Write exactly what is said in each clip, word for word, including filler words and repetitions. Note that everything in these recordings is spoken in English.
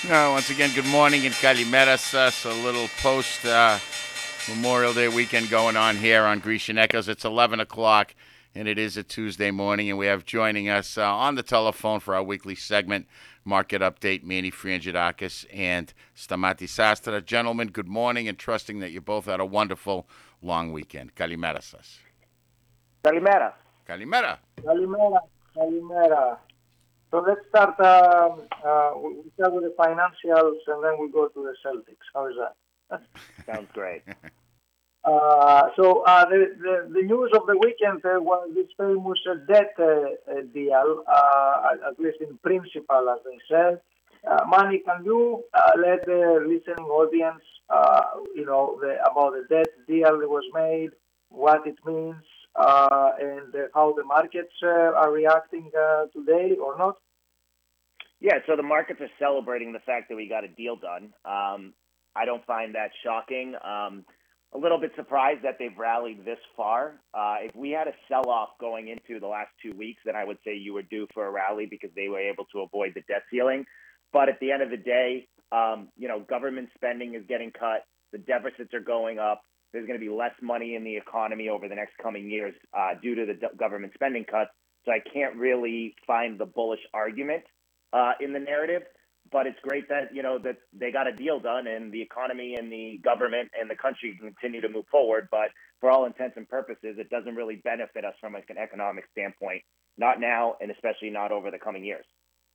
Uh, once again, good morning and Kalimeras. Us a little post uh, Memorial Day weekend going on here on Grecian Echoes. It's eleven o'clock and it is a Tuesday morning, and we have joining us uh, on the telephone for our weekly segment, Market Update, Manny Frangidakis and Stamati Sastra. Gentlemen, good morning, and trusting that you both had a wonderful long weekend. Kalimeras. Kalimera. Kalimera. Kalimera, Kalimera. So let's start. Um, uh, we start with the financials, and then we go to the Celtics. How is that? Sounds great. Uh, so uh, the, the the news of the weekend uh, was this famous uh, debt uh, uh, deal, uh, at, at least in principle, as they said. Uh, Manny, can you uh, let the listening audience, uh, you know, the, about the debt deal that was made, what it means, uh, and uh, how the markets uh, are reacting uh, today or not? Yeah, so the markets are celebrating the fact that we got a deal done. Um, I don't find that shocking. Um, a little bit surprised that they've rallied this far. Uh, if we had a sell-off going into the last two weeks, then I would say you were due for a rally because they were able to avoid the debt ceiling. But at the end of the day, um, you know, government spending is getting cut. The deficits are going up. There's going to be less money in the economy over the next coming years uh, due to the government spending cuts. So I can't really find the bullish argument uh, in the narrative. But it's great that you know that they got a deal done, and the economy and the government and the country can continue to move forward. But for all intents and purposes, it doesn't really benefit us from like an economic standpoint, not now, and especially not over the coming years.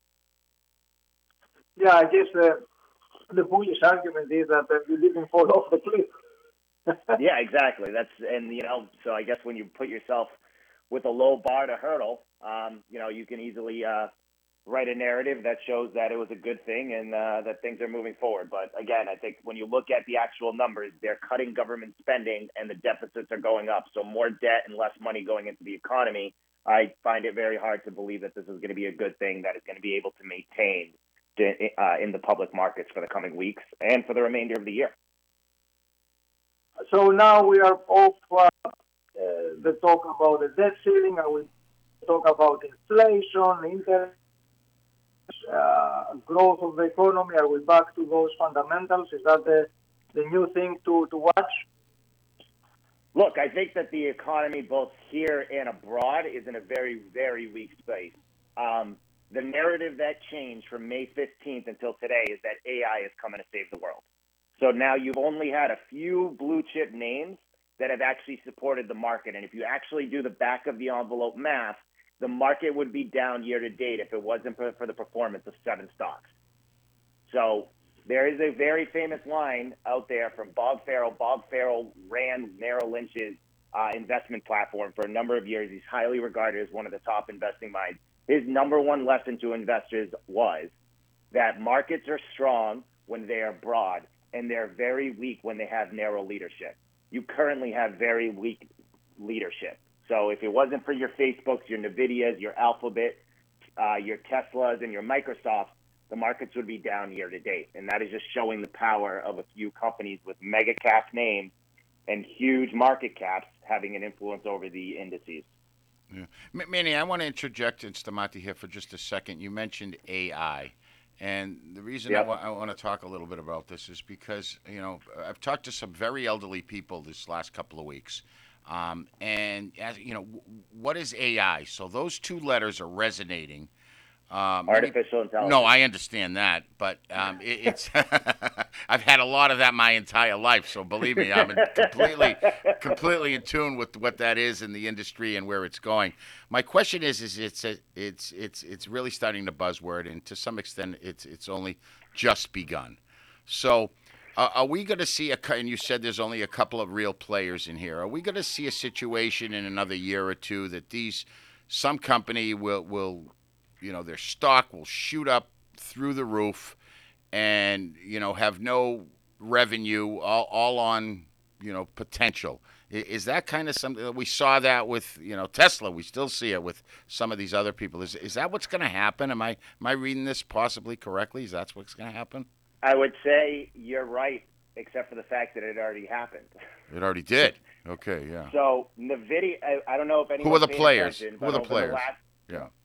Yeah, I guess the the bullish argument is that uh, you didn't fall off the cliff. Yeah, exactly. That's and you know, so I guess when you put yourself with a low bar to hurdle, um, you know, you can easily uh, write a narrative that shows that it was a good thing and uh, that things are moving forward. But again, I think when you look at the actual numbers, they're cutting government spending and the deficits are going up. So more debt and less money going into the economy. I find it very hard to believe that this is going to be a good thing that is going to be able to maintain uh, in the public markets for the coming weeks and for the remainder of the year. So now we are off uh, uh, the talk about the debt ceiling, and we talk about inflation, interest, uh, growth of the economy. Are we back to those fundamentals? Is that the, the new thing to, to watch? Look, I think that the economy, both here and abroad, is in a very, very weak space. Um, the narrative that changed from May fifteenth until today is that A I is coming to save the world. So now you've only had a few blue chip names that have actually supported the market. And if you actually do the back of the envelope math, the market would be down year to date if it wasn't for, for the performance of seven stocks. So there is a very famous line out there from Bob Farrell. Bob Farrell ran Merrill Lynch's uh, investment platform for a number of years. He's highly regarded as one of the top investing minds. His number one lesson to investors was that markets are strong when they are broad, and they're very weak when they have narrow leadership. You currently have very weak leadership. So if it wasn't for your Facebooks, your NVIDIAs, your Alphabet, uh, your Teslas, and your Microsofts, the markets would be down year to date. And that is just showing the power of a few companies with mega cap names and huge market caps having an influence over the indices. Yeah. Manny, I want to interject in Stamati here for just a second. You mentioned A I. And the reason I, Yep. wa- I want to talk a little bit about this is because, you know, I've talked to some very elderly people this last couple of weeks. Um, and, as, you know, w- what is A I? So those two letters are resonating. Uh, many, Artificial no, intelligence. I understand that, but um, it, it's I've had a lot of that my entire life. So believe me, I'm in completely, completely in tune with what that is in the industry and where it's going. My question is, is it's a, it's it's it's really starting to buzzword, and to some extent, it's it's only just begun. So. Uh, are we going to see a? And you said there's only a couple of real players in here. Are we going to see a situation in another year or two that these some company will will you know their stock will shoot up through the roof and you know have no revenue, all, all on you know potential? Is that kind of something we saw that with you know Tesla? We still see it with some of these other people. Is is that what's going to happen? Am I am I reading this possibly correctly? Is that what's going to happen? I would say you're right, except for the fact that it already happened. It already did. Okay, yeah. So NVIDIA, I, I don't know if Who are anyone's the paying players? attention, Who are but the over the players? last Yeah.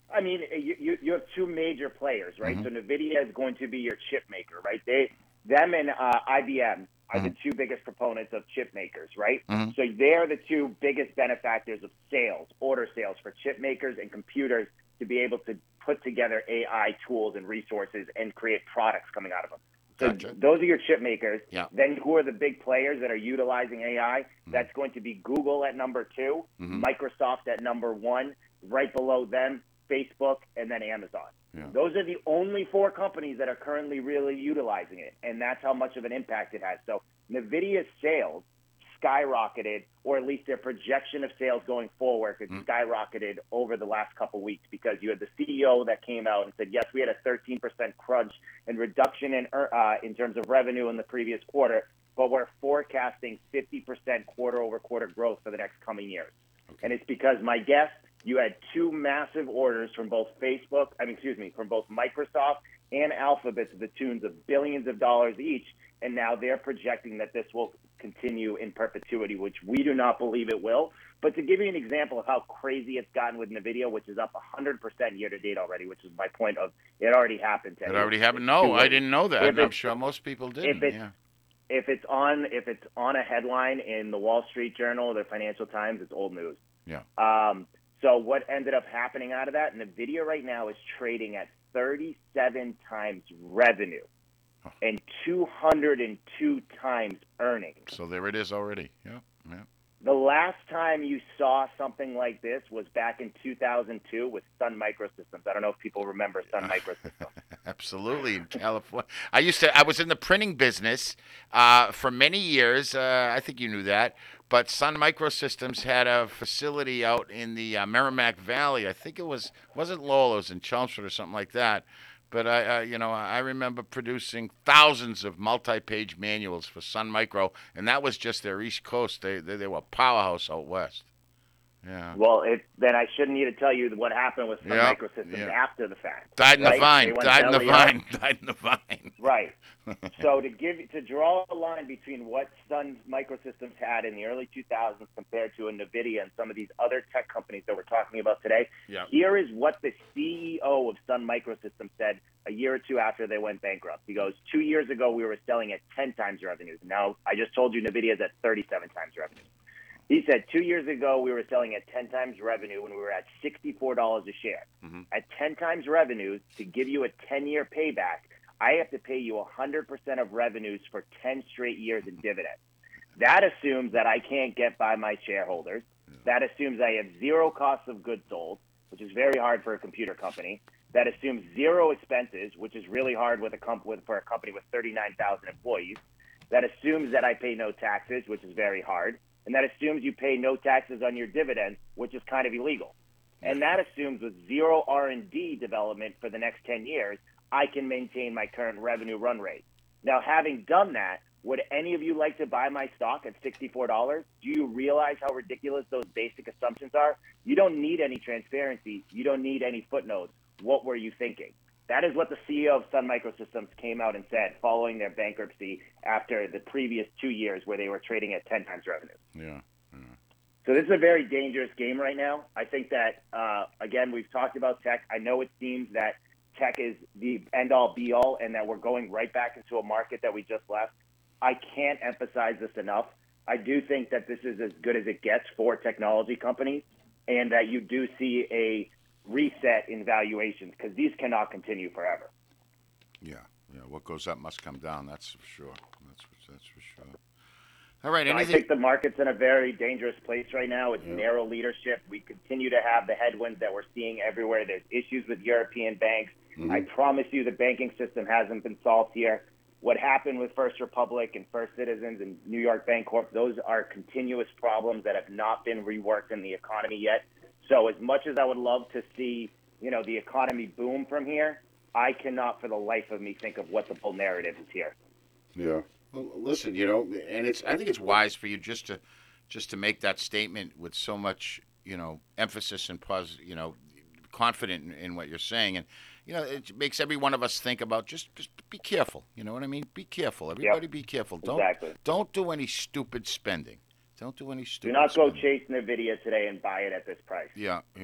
I mean, you, you, you have two major players, right? Mhm. So NVIDIA is going to be your chip maker, right? They, them and uh, I B M are the Mhm. two biggest proponents of chip makers, right? Mhm. So they're the two biggest benefactors of sales, order sales for chip makers and computers to be able to put together A I tools and resources and create products coming out of them. So Gotcha. those are your chip makers. Yeah. Then who are the big players that are utilizing A I? That's going to be Google at number two, Mhm. Microsoft at number one, right below them, Facebook, and then Amazon. Yeah. Those are the only four companies that are currently really utilizing it, and that's how much of an impact it has. So NVIDIA's sales skyrocketed, or at least their projection of sales going forward has Mm. skyrocketed over the last couple of weeks because you had the C E O that came out and said, yes, we had a thirteen percent crunch and reduction in uh, in terms of revenue in the previous quarter, but we're forecasting fifty percent quarter over quarter growth for the next coming years. Okay. And it's because my guess, you had two massive orders from both Facebook, I mean, excuse me, from both Microsoft and Alphabet to the tunes of billions of dollars each. And now they're projecting that this will continue in perpetuity, which we do not believe it will. But to give you an example of how crazy it's gotten with NVIDIA, which is up one hundred percent year to date already, which is my point of it already happened. It already It's- happened. it's No, too I late. didn't know that. If And I'm it's- sure most people didn't. it's- Yeah. If it's on if it's on a headline in the Wall Street Journal or the Financial Times, it's old news. Yeah. Um, so what ended up happening out of that, NVIDIA right now is trading at thirty-seven times revenue Huh. and two hundred two times earnings. So there it is already. Yeah. Yeah. The last time you saw something like this was back in two thousand two with Sun Microsystems. I don't know if people remember Sun Microsystems. Absolutely, in California. I used to. I was in the printing business uh, for many years. Uh, I think you knew that. But Sun Microsystems had a facility out in the uh, Merrimack Valley. I think it was wasn't Lowell, it was in Chelmsford or something like that. But I, uh, you know, I remember producing thousands of multi-page manuals for Sun Micro, and that was just their East Coast. They they, they were a powerhouse out west. Yeah. Well, it, then I shouldn't need to tell you what happened with Sun Yeah, Microsystems yeah. after the fact. Died in the right? vine. They went Died in the belly up. vine. Died in the vine. Right. So to give to draw a line between what Sun Microsystems had in the early two thousands compared to a NVIDIA and some of these other tech companies that we're talking about today, Yeah. here is what the C E O of Sun Microsystems said a year or two after they went bankrupt. He goes, two years ago we were selling at ten times revenues. Now I just told you NVIDIA is at thirty-seven times revenue. He said two years ago we were selling at ten times revenue when we were at sixty-four dollars a share. Mm-hmm. At ten times revenues, to give you a ten-year payback, I have to pay you one hundred percent of revenues for ten straight years in dividends. That assumes that I can't get by my shareholders. That assumes I have zero cost of goods sold, which is very hard for a computer company. That assumes zero expenses, which is really hard with a comp- with, for a company with thirty-nine thousand employees. That assumes that I pay no taxes, which is very hard. And that assumes you pay no taxes on your dividends, which is kind of illegal. And that assumes with zero R and D development for the next ten years, I can maintain my current revenue run rate. Now, having done that, would any of you like to buy my stock at sixty-four dollars? Do you realize how ridiculous those basic assumptions are? You don't need any transparency. You don't need any footnotes. What were you thinking? That is what the C E O of Sun Microsystems came out and said following their bankruptcy after the previous two years where they were trading at ten times revenue. Yeah. Yeah. So this is a very dangerous game right now. I think that, uh, again, we've talked about tech. I know it seems that tech is the end-all, be-all, and that we're going right back into a market that we just left. I can't emphasize this enough. I do think that this is as good as it gets for technology companies, and that you do see a reset in valuations because these cannot continue forever. Yeah. Yeah. What goes up must come down. That's for sure. That's that's for sure. All right. I Anything? think the market's in a very dangerous place right now. It's Yeah. narrow leadership. We continue to have the headwinds that we're seeing everywhere. There's issues with European banks. Mhm. I promise you the banking system hasn't been solved here. What happened with First Republic and First Citizens and New York Bancorp, those are continuous problems that have not been reworked in the economy yet. So as much as I would love to see, you know, the economy boom from here, I cannot for the life of me think of what the bull narrative is here. Yeah. Well, listen, you know, and it's. I think it's wise for you just to, just to make that statement with so much, you know, emphasis and pos, you know, confident in, in what you're saying, and you know, it makes every one of us think about just, just be careful. You know what I mean? Be careful. Everybody, be careful. Don't, Exactly. don't do any stupid spending. Don't do any Do stupid. not go spending. chase NVIDIA today and buy it at this price. Yeah, yeah,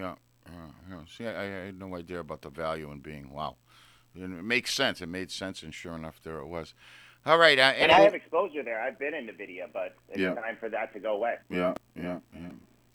Uh, yeah. See, I, I had no idea about the value in being wow. And it makes sense. It made sense, and sure enough, there it was. All right. Uh, And I any, have exposure there. I've been in NVIDIA, but it's yeah, time for that to go away. yeah, yeah, yeah.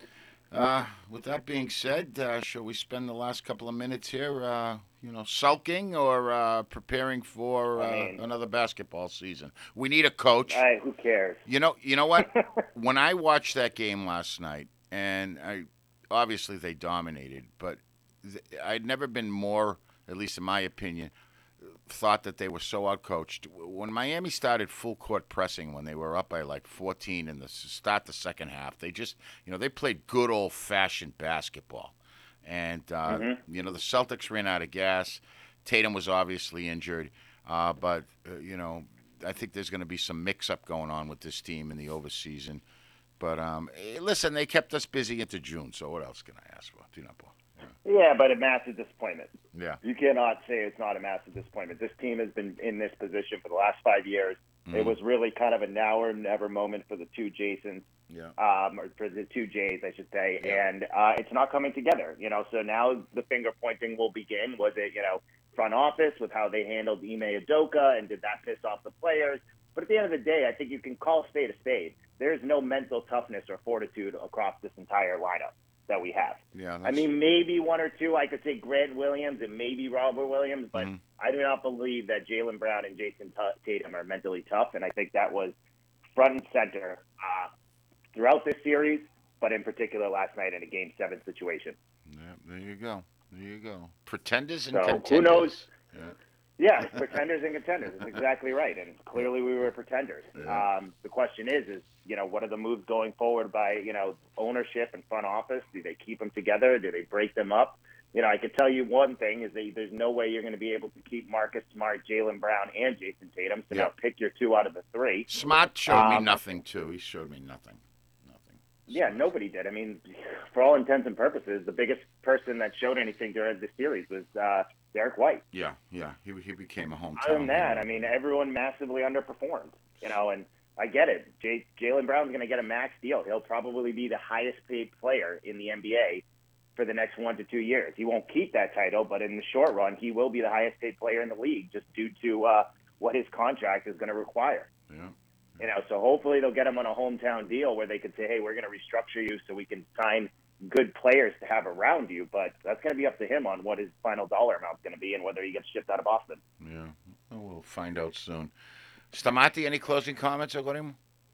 Uh, with that being said, uh, shall we spend the last couple of minutes here, uh, you know, sulking or uh, preparing for I uh, mean, another basketball season? We need a coach. I, who cares? You know, you know what? When I watched that game last night, and I obviously they dominated, but th- I'd never been more, at least in my opinion, thought that they were so outcoached. When Miami started full court pressing, when they were up by like fourteen in the start the second half, they just, you know, they played good old fashioned basketball, and uh, Mm-hmm. you know the Celtics ran out of gas. Tatum was obviously injured, uh, but uh, you know I think there's going to be some mix-up going on with this team in the overseason. But um, eh, listen, they kept us busy into June, so what else can I ask for? Do you know, Paul? Yeah, but a massive disappointment. Yeah. You cannot say it's not a massive disappointment. This team has been in this position for the last five years. Mm. It was really kind of a now or never moment for the two Jasons, Yeah. um, or for the two Jays, I should say, Yeah. and uh, it's not coming together. You know, so now the finger pointing will begin. Was it, you know, front office with how they handled Ime Udoka, and did that piss off the players? But at the end of the day, I think you can call a spade a spade. There's no mental toughness or fortitude across this entire lineup that we have. Yeah. I that's- mean, maybe one or two. I could say Grant Williams and maybe Robert Williams, but Mhm. I do not believe that Jaylen Brown and Jason Tatum are mentally tough, and I think that was front and center uh, throughout this series, but in particular last night in a Game Seven situation. Yeah, there you go. There you go. Pretenders and So, who contenders. knows? Yeah. Yeah, pretenders and contenders. That's exactly right, and clearly we were pretenders. Yeah. Um, the question is, is you know, what are the moves going forward by you know ownership and front office? Do they keep them together? Do they break them up? You know, I could tell you one thing is that there's no way you're going to be able to keep Marcus Smart, Jaylen Brown, and Jason Tatum. So Yeah. now pick your two out of the three. Smart showed me Um, nothing too. He showed me nothing. Nothing. Yeah, Smart. nobody did. I mean, for all intents and purposes, the biggest person that showed anything during the series was uh, Derek White. Yeah, yeah. He he became a hometown. Other than that, hero. I mean, everyone massively underperformed. You know, and I get it. Jay, Jaylen Brown's going to get a max deal. He'll probably be the highest paid player in the N B A for the next one to two years. He won't keep that title, but in the short run, he will be the highest paid player in the league just due to uh, what his contract is going to require. Yeah. You know, so hopefully they'll get him on a hometown deal where they could say, hey, we're going to restructure you so we can sign good players to have around you. But that's going to be up to him on what his final dollar amount's going to be and whether he gets shipped out of Boston. Yeah. Well, we'll find out soon. Stamati, any closing comments, Ogorim?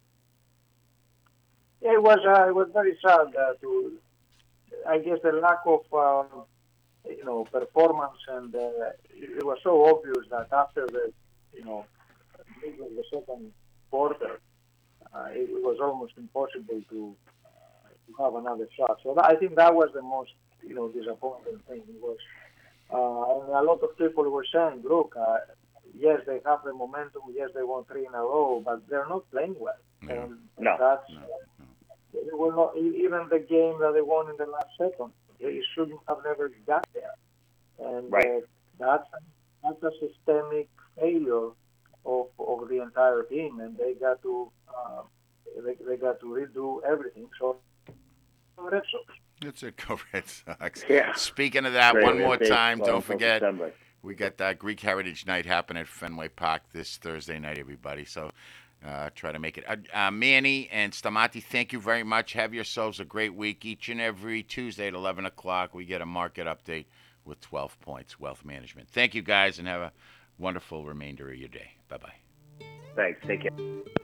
Yeah, it was uh, it was very sad uh, to, I guess, the lack of um, you know performance, and uh, it, it was so obvious that after the you know middle of the second quarter, uh, it, it was almost impossible to to have another shot. So that, I think that was the most you know disappointing thing. It was, uh, and a lot of people were saying, look, uh, yes, they have the momentum, yes, they won three in a row, but they're not playing well. No. And No. that's No. No. they were not e- even the game that they won in the last second. They shouldn't have never got there, and Right. uh, that's that's a systemic failure of of the entire team, and they got to uh, they, they got to redo everything. So, Red Sox. That's it. Go Red Sox. Yeah. Speaking of that, Great. one more Baseball time, don't until forget, December. we got that Greek Heritage Night happening at Fenway Park this Thursday night, everybody. So uh, try to make it. Uh, uh, Manny and Stamati, thank you very much. Have yourselves a great week. Each and every Tuesday at eleven o'clock, we get a market update with twelve points, wealth management. Thank you, guys, and have a wonderful remainder of your day. Bye-bye. Thanks. Take care.